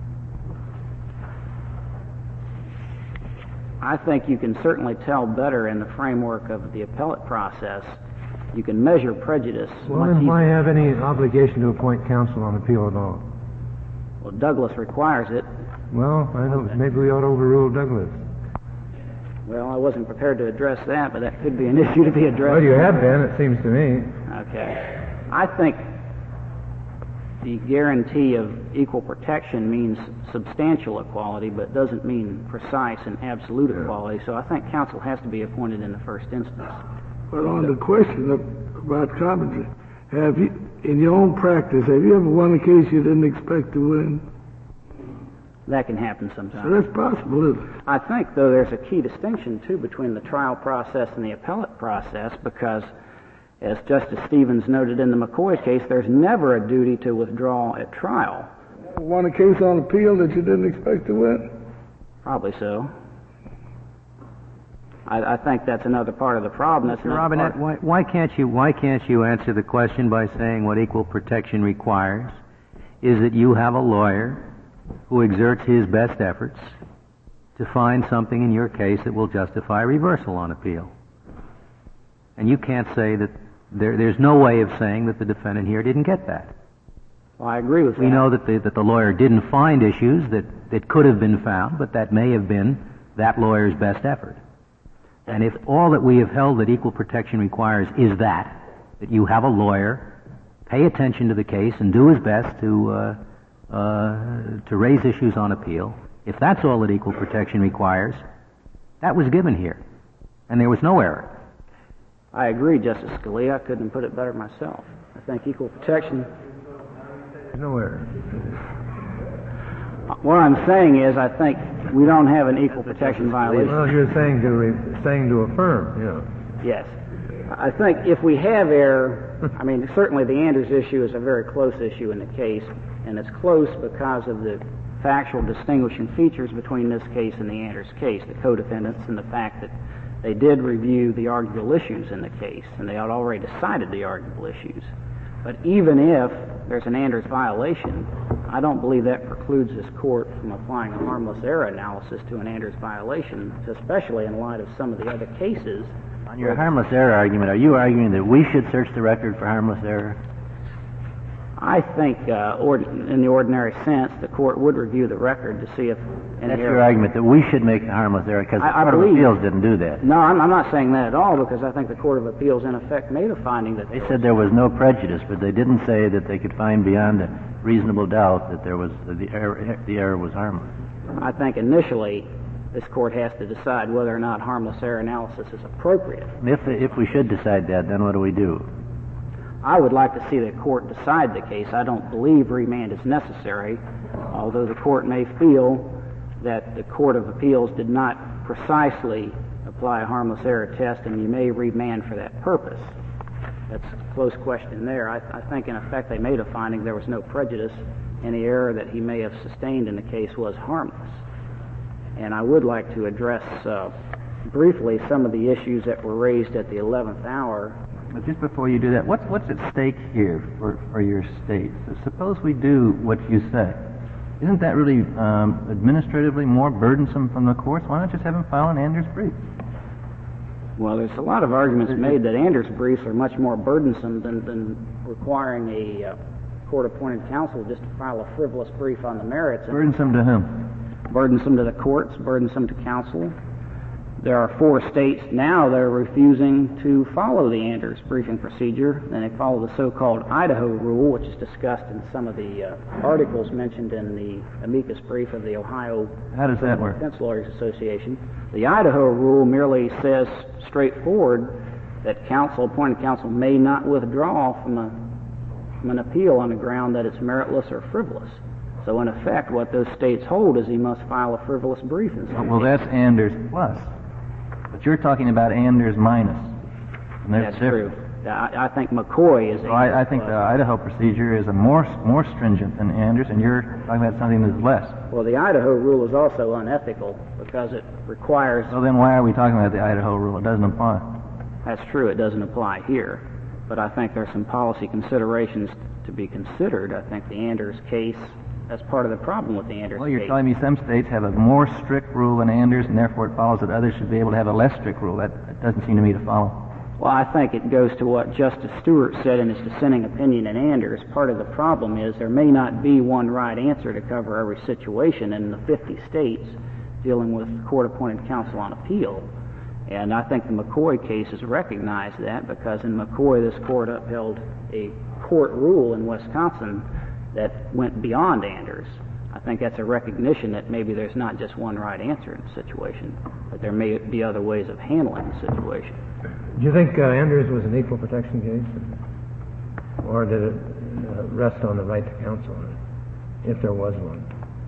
I think you can certainly tell better in the framework of the appellate process. You can measure prejudice. Well, then why have any obligation to appoint counsel on appeal at all? Well, Douglas requires it. Well, I know. Maybe we ought to overrule Douglas. Well, I wasn't prepared to address that, but that could be an issue to be addressed. Well, you have been, it seems to me. Okay. I think the guarantee of equal protection means substantial equality, but doesn't mean precise and absolute yeah. equality. So I think counsel has to be appointed in the first instance. But on the question of, about competency, have you, in your own practice, have you ever won a case you didn't expect to win? That can happen sometimes. So that's possible, isn't it? I think, though, there's a key distinction, too, between the trial process and the appellate process, because, as Justice Stevens noted in the McCoy case, there's never a duty to withdraw at trial. Won a case on appeal that you didn't expect to win? Probably so. I, I think that's another part of the problem. That's Mister Robinette, why, why can't you why can't you answer the question by saying what equal protection requires is that you have a lawyer who exerts his best efforts to find something in your case that will justify reversal on appeal. And you can't say that there, there's no way of saying that the defendant here didn't get that. Well, I agree with we that. We know that the, that the lawyer didn't find issues that, that could have been found, but that may have been that lawyer's best effort. And if all that we have held that equal protection requires is that, that you have a lawyer pay attention to the case and do his best to uh, uh, to raise issues on appeal, if that's all that equal protection requires, that was given here, and there was no error. I agree, Justice Scalia. I couldn't put it better myself. I think equal protection... No error. What I'm saying is I think we don't have an equal protection violation. Well, you're saying to re- saying to affirm, yeah. Yes. I think if we have error, I mean, certainly the Anders issue is a very close issue in the case, and it's close because of the factual distinguishing features between this case and the Anders case, the co-defendants, and the fact that they did review the arguable issues in the case, and they had already decided the arguable issues. But even if there's an Anders violation, I don't believe that precludes this court from applying a harmless error analysis to an Anders violation, especially in light of some of the other cases. On your harmless error argument, are you arguing that we should search the record for harmless error? I think, uh, ord- in the ordinary sense, the court would review the record to see if any That's error... your argument, that we should make a harmless error because the I, I Court believe, of Appeals didn't do that. No, I'm, I'm not saying that at all, because I think the Court of Appeals, in effect, made a finding that... They said there was no prejudice, but they didn't say that they could find beyond a reasonable doubt that there was the error, the error was harmless. I think initially this court has to decide whether or not harmless error analysis is appropriate. If, if we should decide that, then what do we do? I would like to see the court decide the case. I don't believe remand is necessary, although the court may feel that the Court of Appeals did not precisely apply a harmless error test, and you may remand for that purpose. That's a close question there. I, I think, in effect, they made a finding there was no prejudice. Any error that he may have sustained in the case was harmless. And I would like to address uh, briefly some of the issues that were raised at the eleventh hour. But just before you do that, what's, what's at stake here for, for your state? So suppose we do what you say, Isn't that really um, administratively more burdensome from the courts? Why not just have him file an Anders brief? Well, there's a lot of arguments made that Anders briefs are much more burdensome than, than requiring a uh, court-appointed counsel just to file a frivolous brief on the merits. Burdensome to whom? Burdensome to the courts, burdensome to counsel. There are four states now that are refusing to follow the Anders briefing procedure, and they follow the so-called Idaho rule, which is discussed in some of the uh, articles mentioned in the amicus brief of the Ohio How does that work? Defense Lawyers Association. The Idaho rule merely says straightforward that counsel, appointed counsel, may not withdraw from, a, from an appeal on the ground that it's meritless or frivolous. So in effect, what those states hold is he must file a frivolous brief. In some well, case. that's Anders plus. But you're talking about Anders minus. And That's different. true. I, I think McCoy is. So I, I think the Idaho procedure is a more more stringent than Anders, and you're talking about something that's less. Well, the Idaho rule is also unethical because it requires. So then why are we talking about the Idaho rule? It doesn't apply. That's true. It doesn't apply here. But I think there's some policy considerations to be considered. I think the Anders case, that's part of the problem with the Anders Well, you're case. telling me some states have a more strict rule than Anders, and therefore it follows that others should be able to have a less strict rule. That, that doesn't seem to me to follow. Well, I think it goes to what Justice Stewart said in his dissenting opinion in Anders. Part of the problem is there may not be one right answer to cover every situation in the fifty states dealing with court-appointed counsel on appeal. And I think the McCoy case has recognized that because in McCoy this court upheld a court rule in Wisconsin that went beyond Anders. I think that's a recognition that maybe there's not just one right answer in the situation, but there may be other ways of handling the situation. Do you think uh, Anders was an equal protection case? Or did it uh, rest on the right to counsel, if there was one?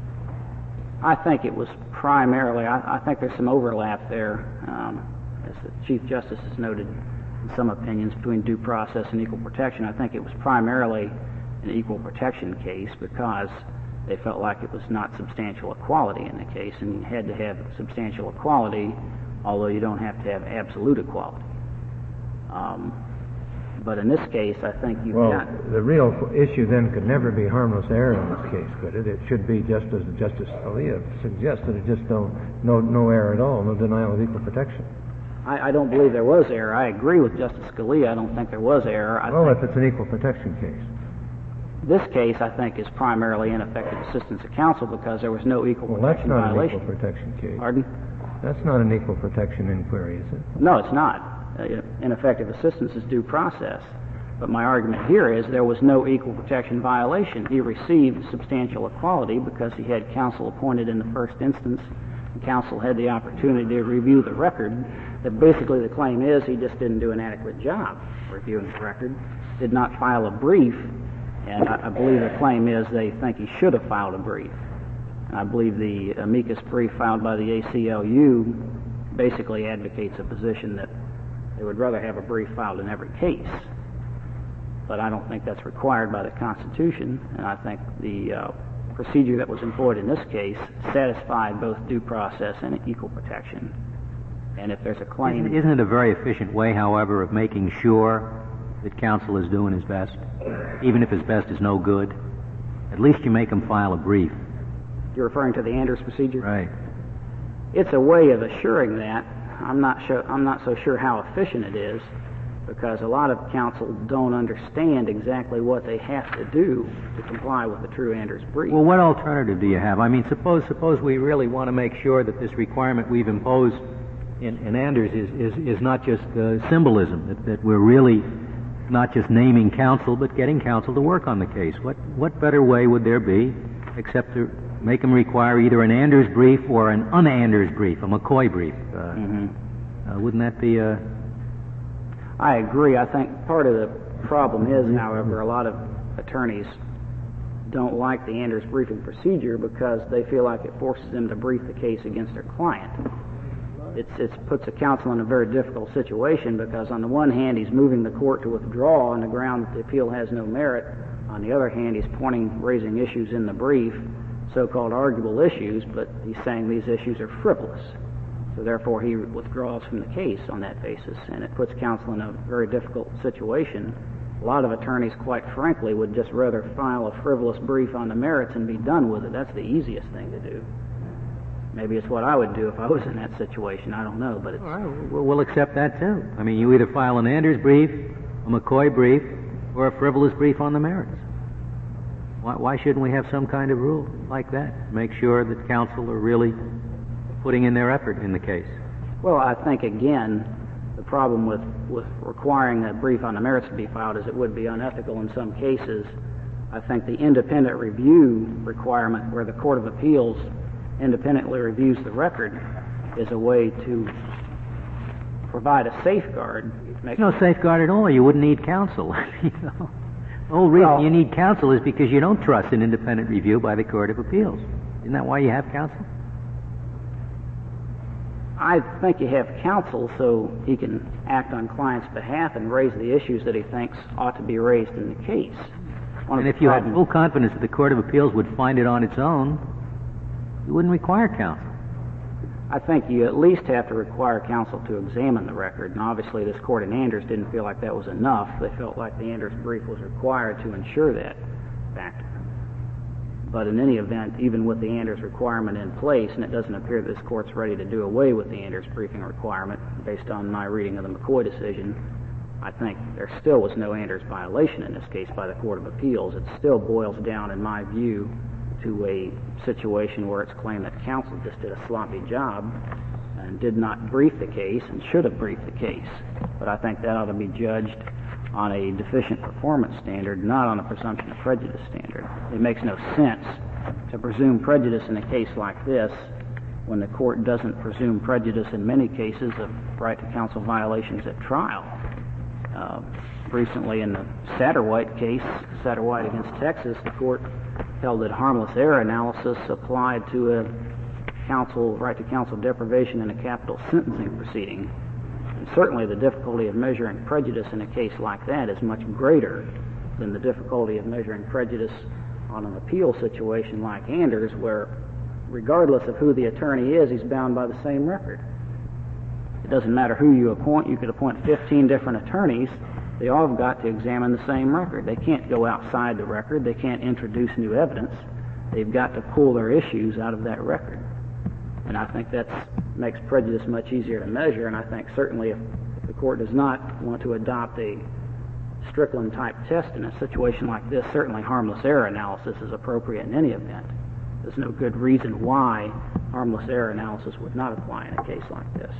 I think it was primarily, I, I think there's some overlap there, um, as the Chief Justice has noted in some opinions, between due process and equal protection. I think it was primarily an equal protection case because they felt like it was not substantial equality in the case, and you had to have substantial equality, although you don't have to have absolute equality. Um, but in this case, I think you've well, got... the real issue then could never be harmless error in this case, could it? It should be just as Justice Scalia suggested, it just no, no, no error at all, no denial of equal protection. I, I don't believe there was error. I agree with Justice Scalia. I don't think there was error. I well, think if it's an equal protection case. this case, I think, is primarily ineffective assistance of counsel because there was no equal Well, protection that's not violation. an equal protection case. Pardon? That's not an equal protection inquiry, is it? No, it's not. Uh, ineffective assistance is due process. But my argument here is there was no equal protection violation. He received substantial equality because he had counsel appointed in the first instance. And counsel had the opportunity to review the record. That basically the claim is he just didn't do an adequate job reviewing the record, did not file a brief, and I, I believe the claim is they think he should have filed a brief. And I believe the amicus brief filed by the A C L U basically advocates a position that they would rather have a brief filed in every case. But I don't think that's required by the Constitution, and I think the uh, procedure that was employed in this case satisfied both due process and equal protection. And if there's a claim... Isn't, isn't it a very efficient way, however, of making sure that counsel is doing his best, even if his best is no good? At least you make him file a brief. You're referring to the Anders procedure? Right. It's a way of assuring that. I'm not sure, I'm not so sure how efficient it is, because a lot of counsel don't understand exactly what they have to do to comply with the true Anders brief. Well, what alternative do you have? I mean, suppose suppose we really want to make sure that this requirement we've imposed in, in Anders is, is, is not just uh, symbolism, that, that we're really not just naming counsel, but getting counsel to work on the case. What what better way would there be except to make them require either an Anders brief or an un-Anders brief, a McCoy brief? Uh, mm-hmm. uh, wouldn't that be a... I agree. I think part of the problem is, however, a lot of attorneys don't like the Anders briefing procedure because they feel like it forces them to brief the case against their client. It's, it puts a counsel in a very difficult situation because on the one hand he's moving the court to withdraw on the ground that the appeal has no merit. On the other hand, he's pointing, raising issues in the brief, so-called arguable issues, but he's saying these issues are frivolous. So therefore he withdraws from the case on that basis, and it puts counsel in a very difficult situation A lot of attorneys, quite frankly, would just rather file a frivolous brief on the merits and be done with it. That's the easiest thing to do. Maybe it's what I would do if I was in that situation. I don't know, but it's... All right, well, we'll accept that, too. I mean, you either file an Anders brief, a McCoy brief, or a frivolous brief on the merits. Why, why shouldn't we have some kind of rule like that? Make sure that counsel are really putting in their effort in the case. Well, I think, again, the problem with, with requiring a brief on the merits to be filed is it would be unethical in some cases. I think the independent review requirement where the Court of Appeals independently reviews the record is a way to provide a safeguard. No safeguard at all. You wouldn't need counsel. You know? The whole reason well, you need counsel is because you don't trust an independent review by the Court of Appeals. Isn't that why you have counsel? I think you have counsel so he can act on client's behalf and raise the issues that he thinks ought to be raised in the case. One and if you had full confidence that the Court of Appeals would find it on its own, you wouldn't require counsel. I think you at least have to require counsel to examine the record, and obviously this court in Anders didn't feel like that was enough. They felt like the Anders brief was required to ensure that factor. But in any event, even with the Anders requirement in place, and it doesn't appear that this court's ready to do away with the Anders briefing requirement based on my reading of the McCoy decision, I think there still was no Anders violation in this case by the Court of Appeals. It still boils down, in my view, to a situation where it's claimed that counsel just did a sloppy job and did not brief the case and should have briefed the case. But I think that ought to be judged on a deficient performance standard, not on a presumption of prejudice standard. It makes no sense to presume prejudice in a case like this when the court doesn't presume prejudice in many cases of right to counsel violations at trial. Uh, recently in the Satterwhite case, Satterwhite against Texas, the court held that harmless error analysis applied to a counsel right to counsel deprivation in a capital sentencing proceeding. And certainly the difficulty of measuring prejudice in a case like that is much greater than the difficulty of measuring prejudice on an appeal situation like Anders, where regardless of who the attorney is, he's bound by the same record. It doesn't matter who you appoint. You could appoint fifteen different attorneys. They all have got to examine the same record. They can't go outside the record. They can't introduce new evidence. They've got to pull their issues out of that record. And I think that makes prejudice much easier to measure, and I think certainly if the court does not want to adopt a Strickland-type test in a situation like this, certainly harmless error analysis is appropriate in any event. There's no good reason why harmless error analysis would not apply in a case like this.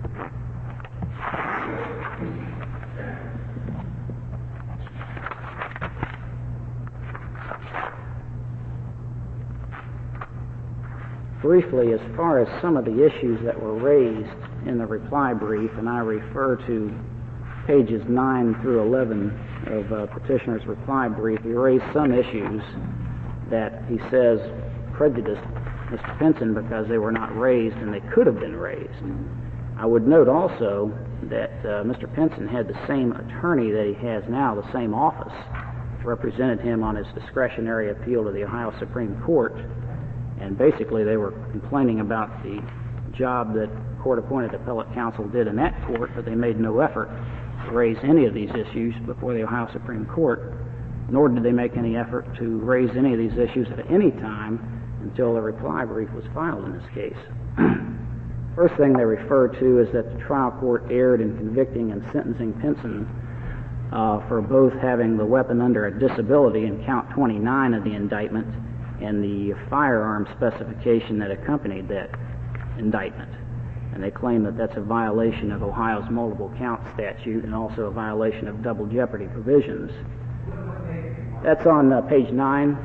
Briefly, as far as some of the issues that were raised in the reply brief, and I refer to pages nine through eleven of uh, petitioner's reply brief, he raised some issues that he says prejudiced Mister Pinson because they were not raised and they could have been raised. I would note also that uh, Mister Pinson had the same attorney that he has now, the same office, represented him on his discretionary appeal to the Ohio Supreme Court. And basically they were complaining about the job that court-appointed appellate counsel did in that court, but they made no effort to raise any of these issues before the Ohio Supreme Court, nor did they make any effort to raise any of these issues at any time until the reply brief was filed in this case. First thing they refer to is that the trial court erred in convicting and sentencing Pinson uh, for both having the weapon under a disability in count twenty-nine of the indictment and the firearm specification that accompanied that indictment. And they claim that that's a violation of Ohio's multiple count statute and also a violation of double jeopardy provisions. That's on uh, page nine.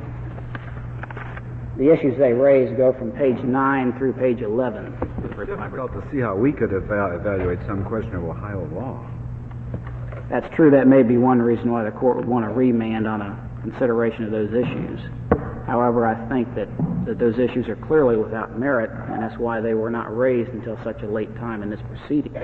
The issues they raise go from page nine through page eleven. It's difficult to see how we could eva- evaluate some question of Ohio law. That's true. That may be one reason why the court would want to remand on a consideration of those issues. However, I think that, that those issues are clearly without merit, and that's why they were not raised until such a late time in this proceeding.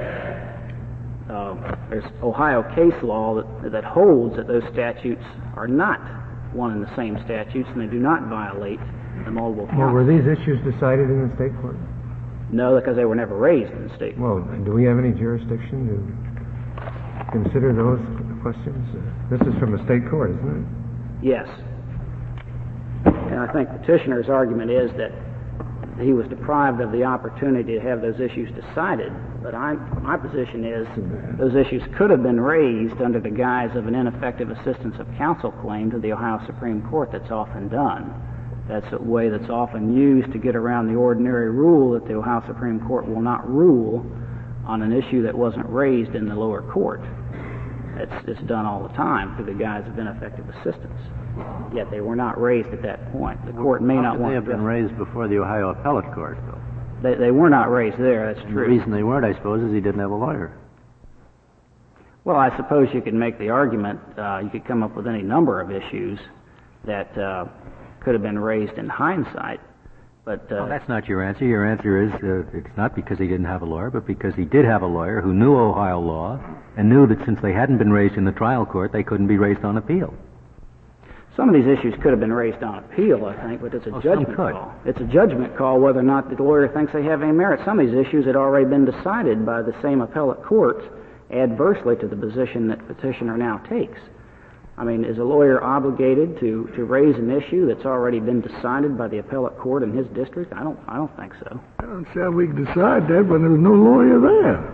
Uh, there's Ohio case law that, that holds that those statutes are not one and the same statutes, and they do not violate the multiple count. Well, were these issues decided in the state court? No, because they were never raised in the state court. Well, do we have any jurisdiction to consider those questions? Uh, this is from a state court, isn't it? Yes. And I think petitioner's argument is that he was deprived of the opportunity to have those issues decided, but I, my position is those issues could have been raised under the guise of an ineffective assistance of counsel claim to the Ohio Supreme Court. That's often done. That's a way that's often used to get around the ordinary rule that the Ohio Supreme Court will not rule on an issue that wasn't raised in the lower court. It's, it's done all the time through the guise of ineffective assistance. Yet they were not raised at that point. The court may How not could want they have to been raised before the Ohio Appellate Court, though? They, they were not raised there, that's And true. the reason they weren't, I suppose, is he didn't have a lawyer. Well, I suppose you could make the argument, uh, you could come up with any number of issues that uh, could have been raised in hindsight, but... Uh, well, that's not your answer. Your answer is uh, it's not because he didn't have a lawyer, but because he did have a lawyer who knew Ohio law and knew that since they hadn't been raised in the trial court, they couldn't be raised on appeal. Some of these issues could have been raised on appeal, I think, but it's a Oh, judgment call. It's a judgment call whether or not the lawyer thinks they have any merit. Some of these issues had already been decided by the same appellate court adversely to the position that petitioner now takes. I mean, is a lawyer obligated to, to raise an issue that's already been decided by the appellate court in his district? I don't I don't think so. I don't see how we can decide that when there was no lawyer there.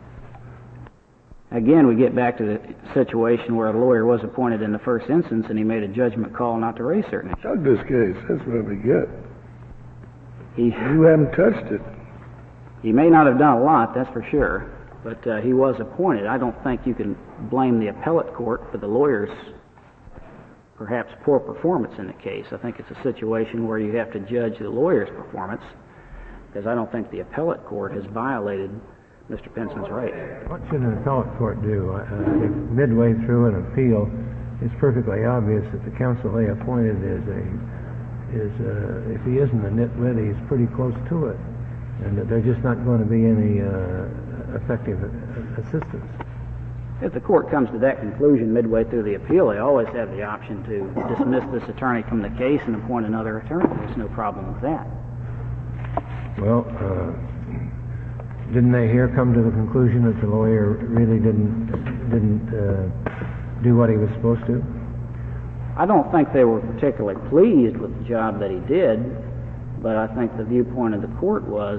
Again, we get back to the situation where a lawyer was appointed in the first instance and he made a judgment call not to raise certain issues. Douglas case, that's what we get. He, You haven't touched it. he may not have done a lot, that's for sure, but uh, he was appointed. I don't think you can blame the appellate court for the lawyer's perhaps poor performance in the case. I think it's a situation where you have to judge the lawyer's performance, because I don't think the appellate court has violated Mister Penson's right. What should an appellate court do? Uh, if midway through an appeal, it's perfectly obvious that the counsel they appointed is a is uh, if he isn't a nitwit, he's pretty close to it, and that there's just not going to be any uh, effective assistance. If the court comes to that conclusion midway through the appeal, they always have the option to dismiss this attorney from the case and appoint another attorney. There's no problem with that. Well. Uh, Didn't they here come to the conclusion that the lawyer really didn't didn't uh, do what he was supposed to? I don't think they were particularly pleased with the job that he did, but I think the viewpoint of the court was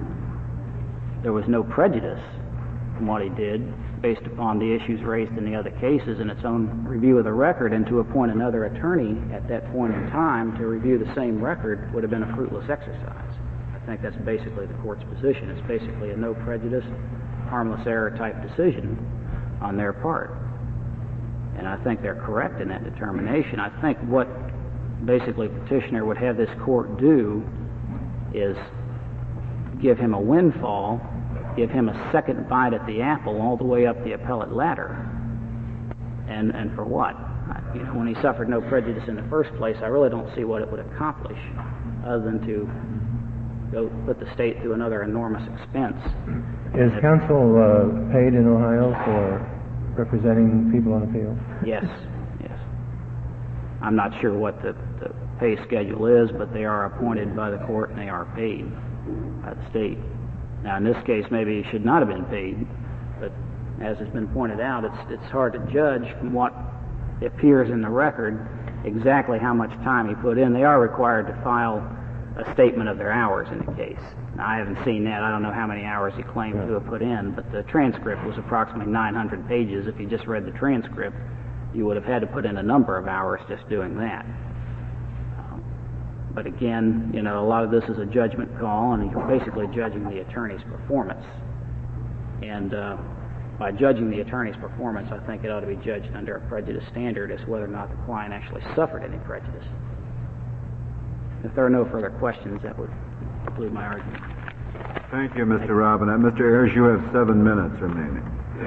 there was no prejudice from what he did based upon the issues raised in the other cases in its own review of the record, and to appoint another attorney at that point in time to review the same record would have been a fruitless exercise. I think that's basically the court's position. It's basically a no prejudice, harmless error type decision on their part. And I think they're correct in that determination. I think what basically petitioner would have this court do is give him a windfall, give him a second bite at the apple all the way up the appellate ladder. And and for what? You know, when he suffered no prejudice in the first place, I really don't see what it would accomplish other than to go put the state through another enormous expense. Is counsel uh, paid in Ohio for representing people on appeal? Yes, yes. I'm not sure what the, the pay schedule is, but they are appointed by the court and they are paid by the state. Now, in this case, maybe he should not have been paid, but as has been pointed out, it's it's hard to judge from what appears in the record exactly how much time he put in. They are required to file a statement of their hours in the case. Now, I haven't seen that. I don't know how many hours he claimed to have put in, but the transcript was approximately nine hundred pages. If you just read the transcript, you would have had to put in a number of hours just doing that. Um, but again, you know, a lot of this is a judgment call, and you're basically judging the attorney's performance. And uh, by judging the attorney's performance, I think it ought to be judged under a prejudice standard as whether or not the client actually suffered any prejudice. If there are no further questions, that would conclude my argument. Thank you, Mister Robinette. Mister Ayers, you have seven minutes remaining.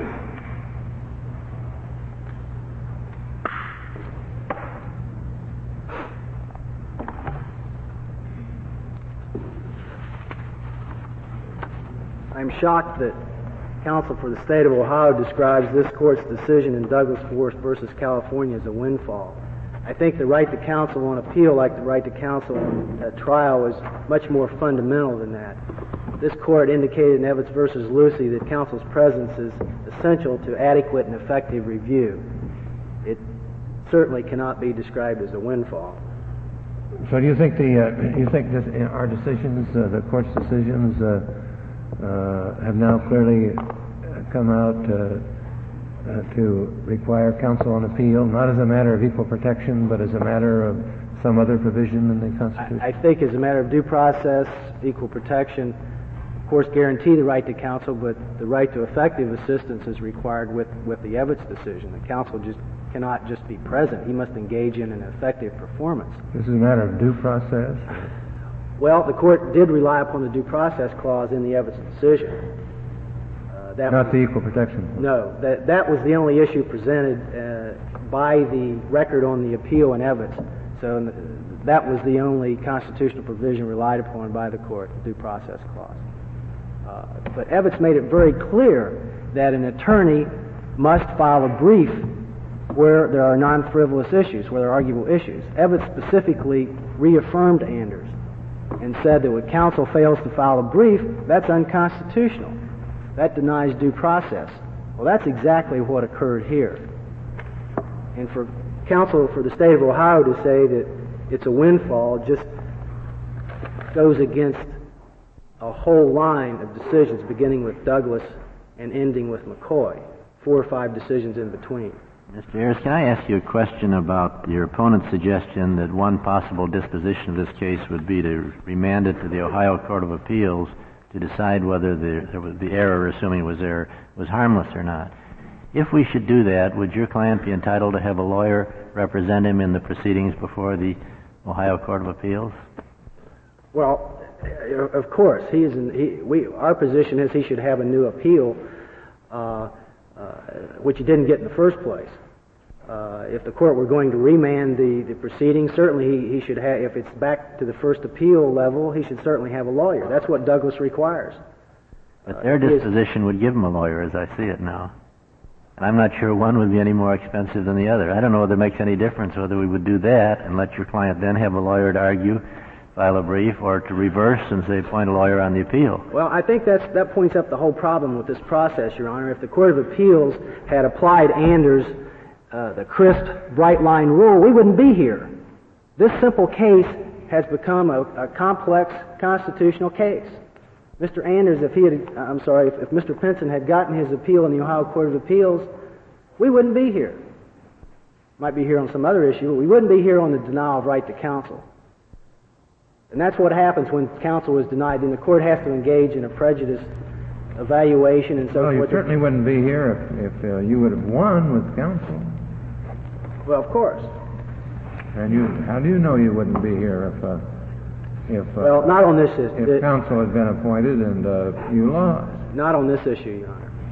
I'm shocked that counsel for the state of Ohio describes this court's decision in Douglas Forest versus California as a windfall. I think the right to counsel on appeal, like the right to counsel on a trial, is much more fundamental than that. this court indicated in Evans versus Lucy that counsel's presence is essential to adequate and effective review. It certainly cannot be described as a windfall. So do you think the uh, you think this, uh, our decisions, uh, the court's decisions, uh, uh, have now clearly come out uh, uh, to require counsel on appeal, not as a matter of equal protection, but as a matter of some other provision in the Constitution? I, I think as a matter of due process, equal protection, of course, guarantee the right to counsel, but the right to effective assistance is required with, with the Evans decision. The counsel just cannot just be present. He must engage in an effective performance. This is a matter of due process? Well, the court did rely upon the due process clause in the Evans decision. Uh, that Not was, the equal protection? No. That, that was the only issue presented uh, by the record on the appeal in Evans. So that was the only constitutional provision relied upon by the court, the due process clause. Uh, but Evans made it very clear that an attorney must file a brief where there are non-frivolous issues, where there are arguable issues. Evans specifically reaffirmed Anders and said that when counsel fails to file a brief, that's unconstitutional. That denies due process. Well, that's exactly what occurred here. And for counsel for the state of Ohio to say that it's a windfall just goes against a whole line of decisions, beginning with Douglas and ending with McCoy, four or five decisions in between. Mister Ayers, can I ask you a question about your opponent's suggestion that one possible disposition of this case would be to remand it to the Ohio Court of Appeals to decide whether the, the error, assuming it was error, was harmless or not? If we should do that, would your client be entitled to have a lawyer represent him in the proceedings before the Ohio Court of Appeals? Well, of course. He is in, he, we, our position is he should have a new appeal, uh, uh, which he didn't get in the first place. Uh, if the court were going to remand the, the proceedings, certainly he, he should have, if it's back to the first appeal level, he should certainly have a lawyer. That's what Douglas requires. But their disposition would give him a lawyer, as I see it now. And I'm not sure one would be any more expensive than the other. I don't know whether it makes any difference whether we would do that and let your client then have a lawyer to argue, file a brief, or to reverse and say appoint a lawyer on the appeal. Well, I think that's, that points up the whole problem with this process, Your Honor. If the Court of Appeals had applied Anders' uh, the crisp, bright-line rule, we wouldn't be here. This simple case has become a, a complex constitutional case. Mister Anders, if he had, I'm sorry, if, if Mister Pinson had gotten his appeal in the Ohio Court of Appeals, we wouldn't be here. Might be here on some other issue, but we wouldn't be here on the denial of right to counsel. And that's what happens when counsel is denied. Then the court has to engage in a prejudice evaluation and so forth. Well, you forth. certainly wouldn't be here if, if uh, you would have won with counsel. Well, of course. And you, how do you know you wouldn't be here if... Uh, If, uh, well, not on this issue. If counsel had been appointed and uh, you lost. Not on this issue, Your Honor.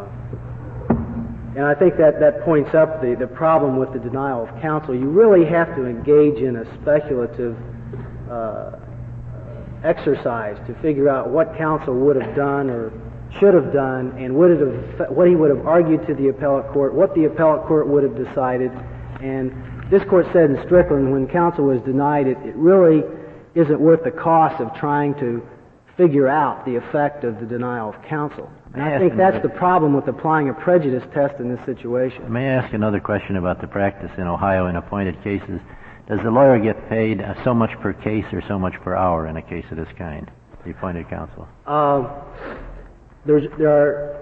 Uh, and I think that, that points up the, the problem with the denial of counsel. You really have to engage in a speculative uh, exercise to figure out what counsel would have done or should have done, and would it have, what he would have argued to the appellate court, what the appellate court would have decided. And this court said in Strickland, when counsel was denied, it, it really isn't worth the cost of trying to figure out the effect of the denial of counsel. And I think that's the problem with applying a prejudice test in this situation. May I ask another question about the practice in Ohio in appointed cases? Does the lawyer get paid uh, so much per case or so much per hour in a case of this kind, the appointed counsel? Uh, there's, there are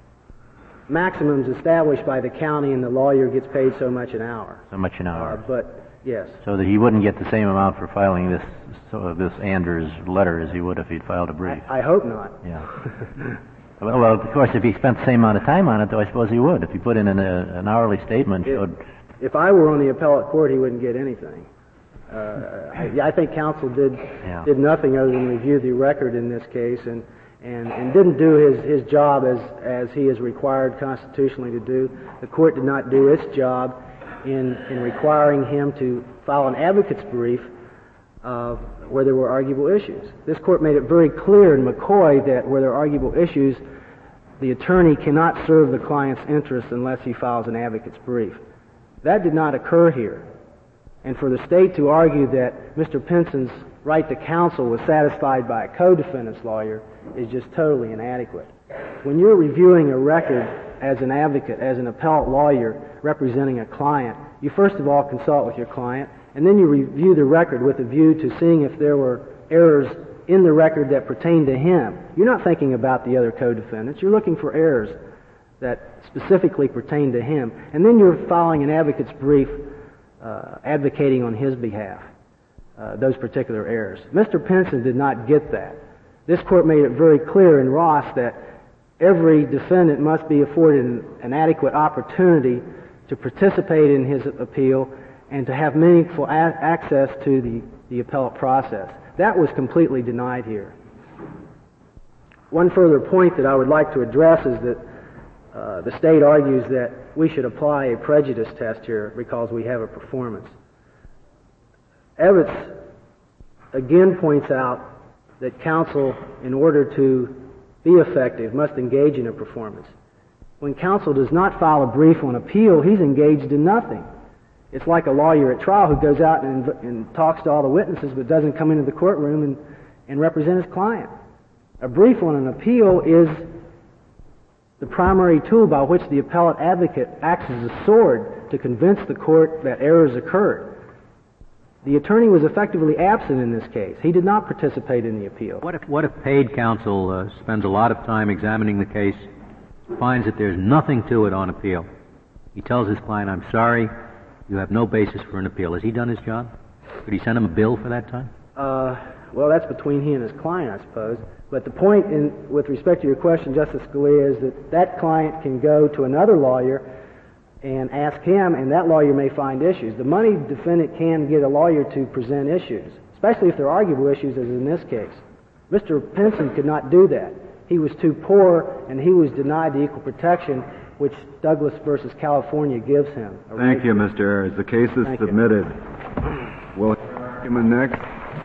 maximums established by the county, and the lawyer gets paid so much an hour. So much an hour. Uh, but yes. So that he wouldn't get the same amount for filing this so this Anders letter as he would if he'd filed a brief. I, I hope not. Yeah. well, well, of course, if he spent the same amount of time on it, though, I suppose he would. If he put in an, uh, an hourly statement, if, showed. If I were on the appellate court, he wouldn't get anything. Uh, I, I think counsel did yeah. did nothing other than review the record in this case, and and, and didn't do his, his job as as he is required constitutionally to do. The court did not do its job in in requiring him to file an advocate's brief uh, where there were arguable issues. This court made it very clear in McCoy that where there are arguable issues, the attorney cannot serve the client's interests unless he files an advocate's brief. That did not occur here. And for the state to argue that Mister Pinson's right to counsel was satisfied by a co-defendant's lawyer is just totally inadequate. When you're reviewing a record as an advocate, as an appellate lawyer representing a client, you first of all consult with your client, and then you review the record with a view to seeing if there were errors in the record that pertain to him. You're not thinking about the other co-defendants. You're looking for errors that specifically pertain to him. And then you're filing an advocate's brief uh, advocating on his behalf uh, those particular errors. Mister Pinson did not get that. This court made it very clear in Ross that every defendant must be afforded an, an adequate opportunity to participate in his appeal and to have meaningful a- access to the, the appellate process. That was completely denied here. One further point that I would like to address is that uh, the state argues that we should apply a prejudice test here because we have a performance. Evitz again points out that counsel, in order to be effective, must engage in a performance. When counsel does not file a brief on appeal, he's engaged in nothing. It's like a lawyer at trial who goes out and, and talks to all the witnesses but doesn't come into the courtroom and, and represent his client. A brief on an appeal is the primary tool by which the appellate advocate acts as a sword to convince the court that errors occurred. The attorney was effectively absent in this case. He did not participate in the appeal. What if, what if paid counsel uh, spends a lot of time examining the case, finds that there's nothing to it on appeal? He tells his client, I'm sorry, you have no basis for an appeal. Has he done his job? Could he send him a bill for that time? Uh, well, that's between he and his client, I suppose. But the point in, with respect to your question, Justice Scalia, is that that client can go to another lawyer and ask him, and that lawyer may find issues. The money defendant can get a lawyer to present issues, especially if they're arguable issues, as in this case. Mister Pinson could not do that. He was too poor, and he was denied the equal protection which Douglas versus California gives him. Thank you, Mister Ayers. The case is Thank submitted. We'll hear argument next.